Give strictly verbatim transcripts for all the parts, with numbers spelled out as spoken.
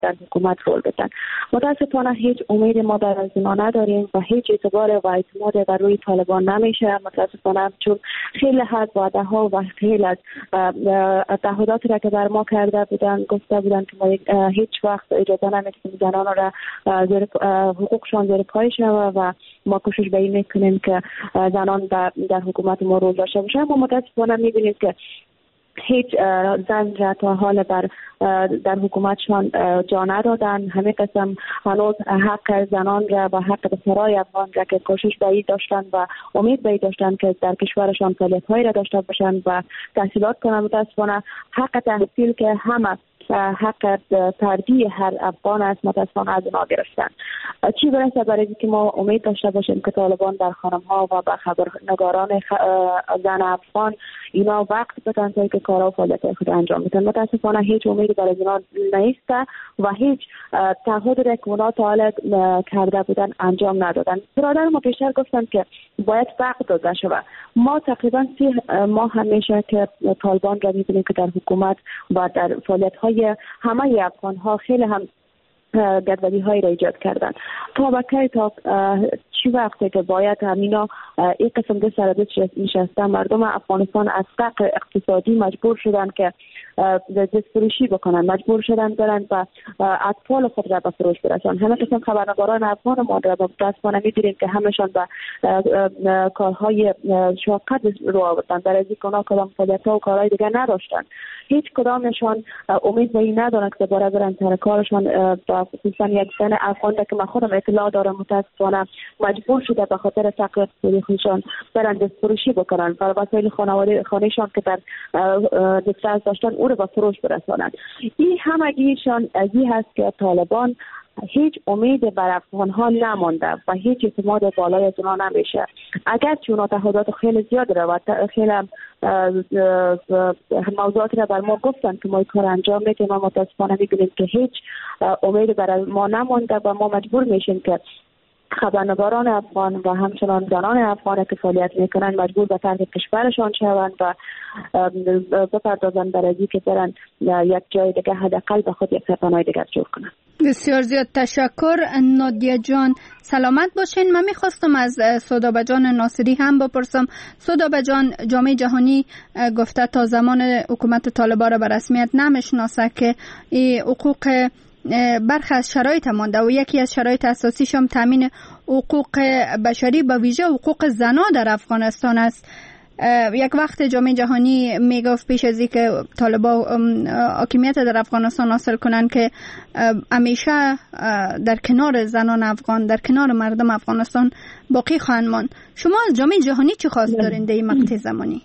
در حکومت رول بدن. متاسفانه هیچ امید ما در از اینا نداریم و هیچ اعتبار و اعتماد بر روی طالبان نمیشه. متاسفانه چون خیلی از وعده ها و خیلی از تعهداتی را که بر ما کرده بودن گفته بودن که ما هیچ وقت اجازه نمیدیم زنان را زیر حقوقشان زیر پای شود و ما کوشش به این میکنیم که زنان در, در حکومت ما رول داشته باشند. ما متاسفانه میبینیم که هیچ زن را تا حال بر در حکومتشان جا ندادن. همه قسم هنوز حق زنان را و حق بسرای افغان را که کوشش به این داشتن و امید به این داشتن که در کشورشان فعالیت‌هایی را داشته باشند و تحصیلات کنند، متاسفانه حق تحصیل که همه حق فردی هر افغان است متاسفانه از اینا گرفتن. چی برسه برای اینکه ما امید داشته باشیم که طالبان در خانم‌ها و به خبرنگاران زن افغان اینا وقت بدن تا که کارا و فعالیت خود انجام بدن. متاسفانه هیچ امیدی برای اینا نیست و هیچ تعهدی را که اونا تا حالا کرده بودن انجام ندادن. برادر ما بیشتر گفتن که باید وقت داده شود. ما تقریبا سی ماه همیشه که طالبان را می‌بینیم که در حکومت و در فعالیت‌های همه افغان ها خیلی هم گدولی های را ایجاد کردن. تا بکی تا چی وقتی که باید همینا این قسم ده سر دست نشستن مردم افغانستان از فقر اقتصادی مجبور شدن که دست فروشی بکنن، مجبور شدن برن و اطفال خود را به فروش برسن. همه قسم خبرنگاران افغان ما را متاسفانه می‌بینیم که همشان به کارهای شاقت رو آوردن، در از اینکه کدام فعالیت‌ها و کارهای دیگر نداشتن. هیچ کدامشان امید به این ندارن که دوباره برن سر کارشان. خصوصا یک زن افغان که من خودم اطلاع دارم متاسفانه مجبور شده به خاطر فقر اقتصادی خودشان برن دست فروشی بکنن و وسایل خانواده خانهشان که در دسترس داشتن او رو به فروش برسانند. این همگیشان از این هست که طالبان هیچ امید بر افغان‌ها نمانده و هیچ اعتماد بالای از اونا نمیشه. اگر چون اونا تعهدات خیلی زیاد رو و خیلی موضوعات رو بر ما گفتن که ما کار انجام میدیم، ما متاسفانه می‌بینیم که هیچ امید بر ما نمانده و ما مجبور میشیم که خبرنگاران افغان و همچنان زنان افغان که فعالیت میکنن مجبور به ترک کشورشان شوند و بپردازند برای اینکه برن یک جای دیگه حداقل به خود یک سرپناه دیگر جور کنند. بسیار زیاد تشکر نادیه جان، سلامت باشین. من میخواستم از سودابه جان ناصری هم بپرسم. سودابه جان، جامعه جهانی گفته تا زمان حکومت طالبان را به رسمیت نمیشناسه که این حقوق برخی از شرایط مانده و یکی از شرایط اساسیش هم تامین حقوق بشری به ویژه حقوق زنان در افغانستان است. یک وقت جامعه جهانی میگفت پیش از اینکه طالبان حاکمیت در افغانستان حاصل کنن که همیشه در کنار زنان افغان، در کنار مردم افغانستان باقی خواهند ماند. شما از جامعه جهانی چه خواست دارین در این مقطع زمانی؟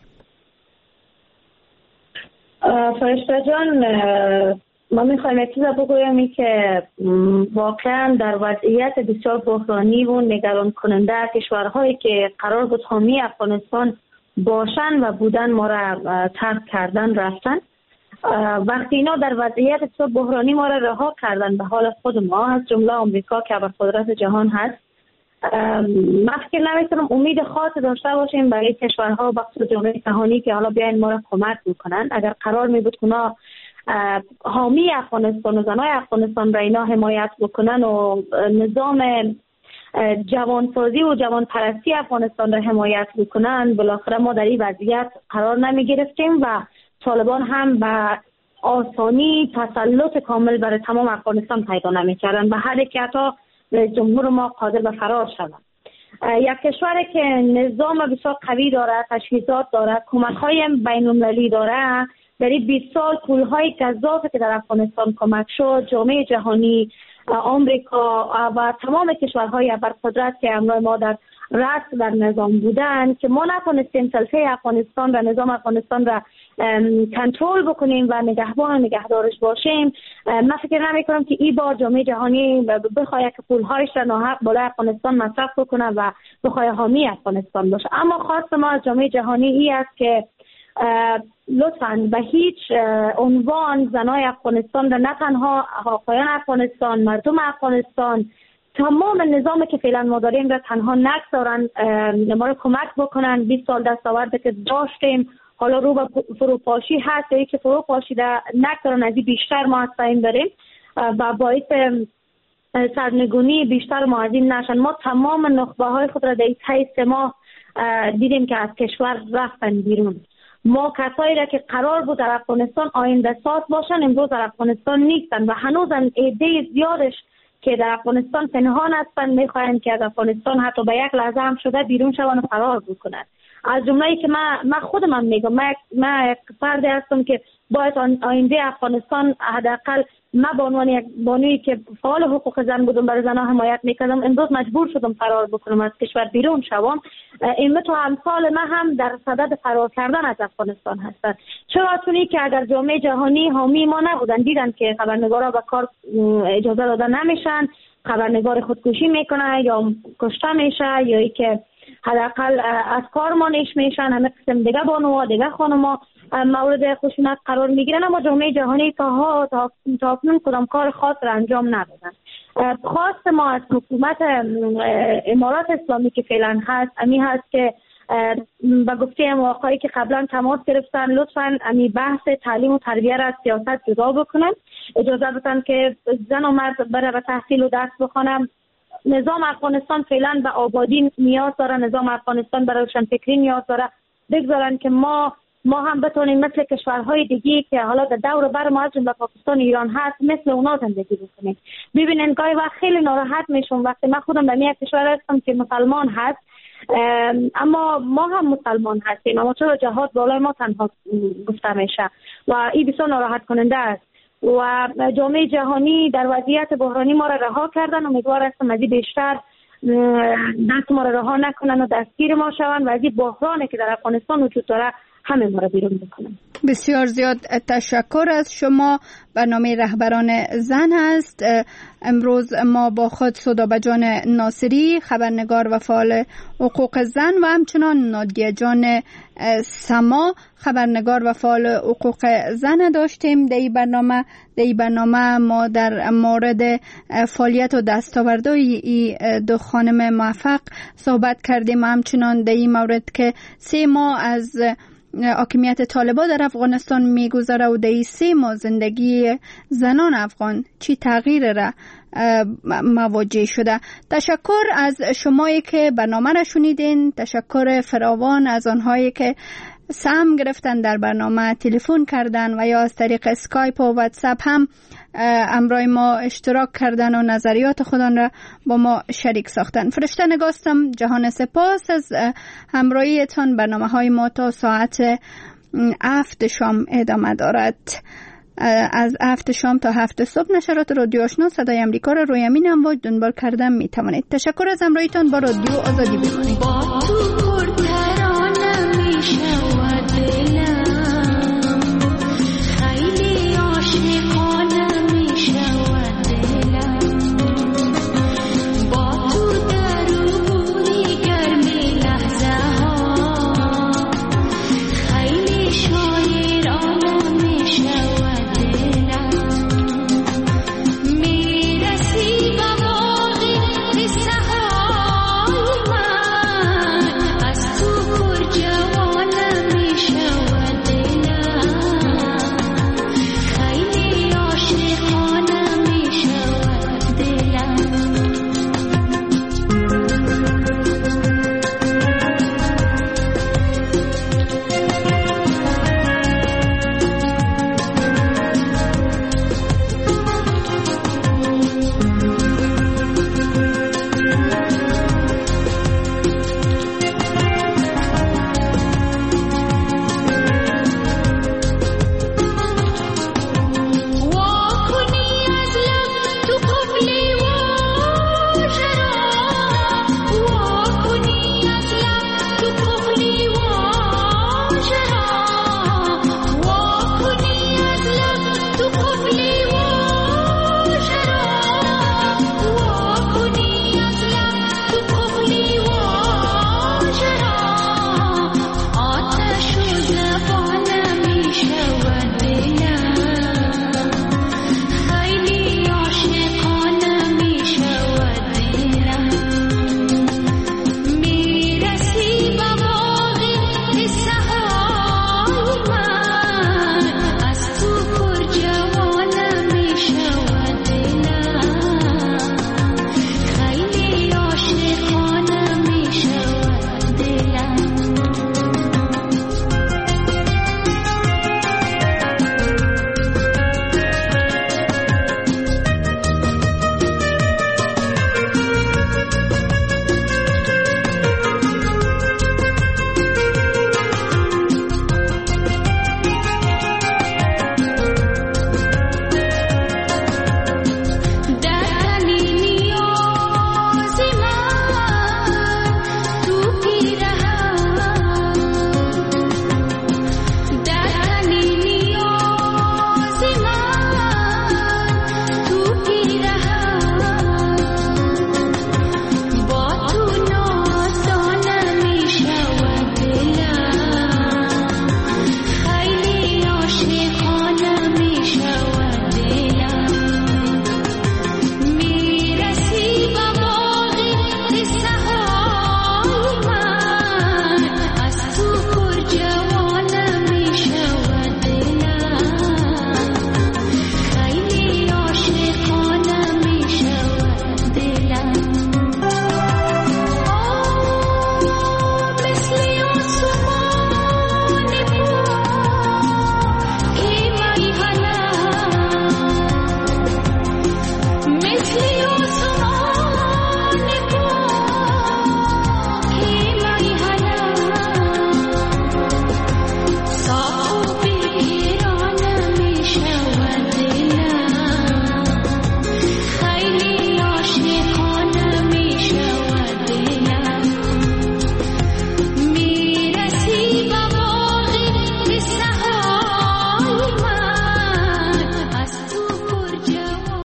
فرشته جان، ما میخوایم یک چیز بگویم این که واقعا در وضعیت بسیار بحرانی و نگران کننده کشورهایی که قرار بود حامی افغانستان باشن و بودن ما را ترک کردن رفتن. وقتی اینا در وضعیت بسیار بحرانی ما را رها کردن به حال خود ما، از جمله آمریکا که ابرقدرت جهان هست، من فکر نمی‌کنم امید خاصی داشته باشیم برای کشورها و خصوص جامعه جهانی که حالا بیاین ما را کمک میکنن. اگر قرار می بود اونا حامی افغانستان و زنای افغانستان را اینا حمایت بکنن و نظام جوانسازی و جوانپرستی افغانستان را حمایت بکنن، بالاخره ما در این وضعیت قرار نمی گرفتیم و طالبان هم به آسانی تسلط کامل بر تمام افغانستان پیدا نمی کردن به حدی که حتی جمهور ما قادر به فرار شدن. یک کشوری که نظام بسیار قوی داره، تجهیزات داره، کمک‌های بین‌المللی داره، در این بیست سال پول‌های گزافی که در افغانستان کمک شد، جامعه جهانی، آمریکا و تمام کشورهای ابرقدرت که همراه ما در رأس در نظام بودن که ما نتونستیم سلطه افغانستان و نظام افغانستان را کنترل بکنیم و نگهبان و نگهدارش باشیم. من فکر نمی کنم که این بار جامعه جهانی بخواد که پول‌هایش را ناحق بالای افغانستان مصرف بکنه و بخواد حامی افغانستان باشه. اما خواست ما از جامعه جهانی این است که لطفاً به هیچ عنوان زنای افغانستان را، نه تنها آقایان افغانستان، مردم افغانستان، تمام نظامی که فعلا ما داریم را تنها نگذارن، ما را کمک بکنن. بیست سال دستاورد که داشتیم حالا رو به فروپاشی هست یا که فروپاشی در نگذارن، از این بیشتر ما هستیم داریم. و باعث سرنگونی بیشتر ما از این نشن. ما تمام نخبه های خود را در طی سه ماه دیدیم که از کشور رفتن بیرون. ما کسایی را که قرار بود در افغانستان آینده ساز باشن امروز در افغانستان نیستن و هنوز عده زیادش که در افغانستان پنهان هستند میخواهند که از افغانستان حتی به یک لحظه هم شده بیرون شوند و فرار بکنند. از جمله‌ای که من من خودم هم میگم، من من یک فردی هستم که باید آینده افغانستان حداقل من به عنوان یک بانویی که فعال حقوق زن بودم برای زنها حمایت میکردم امروز مجبور شدم فرار بکنم از کشور بیرون شوم. این تو همسال من هم در صدد فرار کردن از افغانستان هستن. چرا؟ چون که اگر جامعه جهانی حامی ما نبودن، دیدن که خبرنگارا به کار اجازه داده نمیشن، خبرنگار خودکشی میکنه یا کشته میشه یا ای که حداقل از کار مانعش میشن. همه قسم دیگه بانوها دیگه خانم‌ها مورد خشونت قرار میگیرن، اما جامعه جهانی تا ها تا اکنون کدام کار خاص را انجام ندادن. خواست ما از حکومت امارات اسلامی که فعلا هست امی هست که با گفته مواقعی که قبلا تماس گرفتن لطفاً امی بحث تعلیم و تربیه را از سیاست جدا بکنن، اجازه بدن که زن و مرد برای به تحصیل و درس بخونن. نظام افغانستان فعلا به آبادی نیاز داره، نظام افغانستان برای روشنفکری نیاز داره. بگذارن که ما ما هم بتونیم مثل کشورهای دیگه که حالا در دور بر ما از جمله پاکستان ایران هست مثل اونا زندگی بکنیم. ببینن گاهی وقت خیلی ناراحت میشم وقتی من خودم در یک کشور هستم که مسلمان هست، اما ما هم مسلمان هستیم، اما چرا جهاد بالای ما تنها گفته میشه و این بسیار ناراحت کننده است. و جامعه جهانی در وضعیت بحرانی ما را رها کردن. امیدوار هستم از این بیشتر دست ما را رها نکنن و دستگیر ما شوند و از این بحرانی که در افغانستان وجود داره همه ما را بیرون بکنن. بسیار زیاد تشکر از شما. برنامه رهبران زن هست. امروز ما با خود سودابه جان ناصری، خبرنگار و فعال حقوق زن، و همچنان نادیه جان سما، خبرنگار و فعال حقوق زن داشتیم. در این برنامه در این برنامه ما در مورد فعالیت و دستاوردهای دو خانم موفق صحبت کردیم، همچنان در این مورد که سه ماه از حاکمیت طالبان در افغانستان میگذره و در این سه ماه زندگی زنان افغان چی تغییر را مواجه شده. تشکر از شمایی که برنامه را شنیدین. تشکر فراوان از آنهایی که سهم گرفتن در برنامه، تلفن کردن و یا از طریق اسکایپ و واتساپ هم امرای ما اشتراک کردن و نظریات خودان را با ما شریک ساختن. فرشته نگاستم. جهان سپاس از همراهیتان. برنامه های ما تا ساعت هفت شام ادامه دارد. از هفت شام تا هفت صبح نشرات رادیو آشنا صدای امریکا را روی امین امواج دنبال کردن می توانید. تشکر از همراهیتان. با رادیو آزادی بمانید.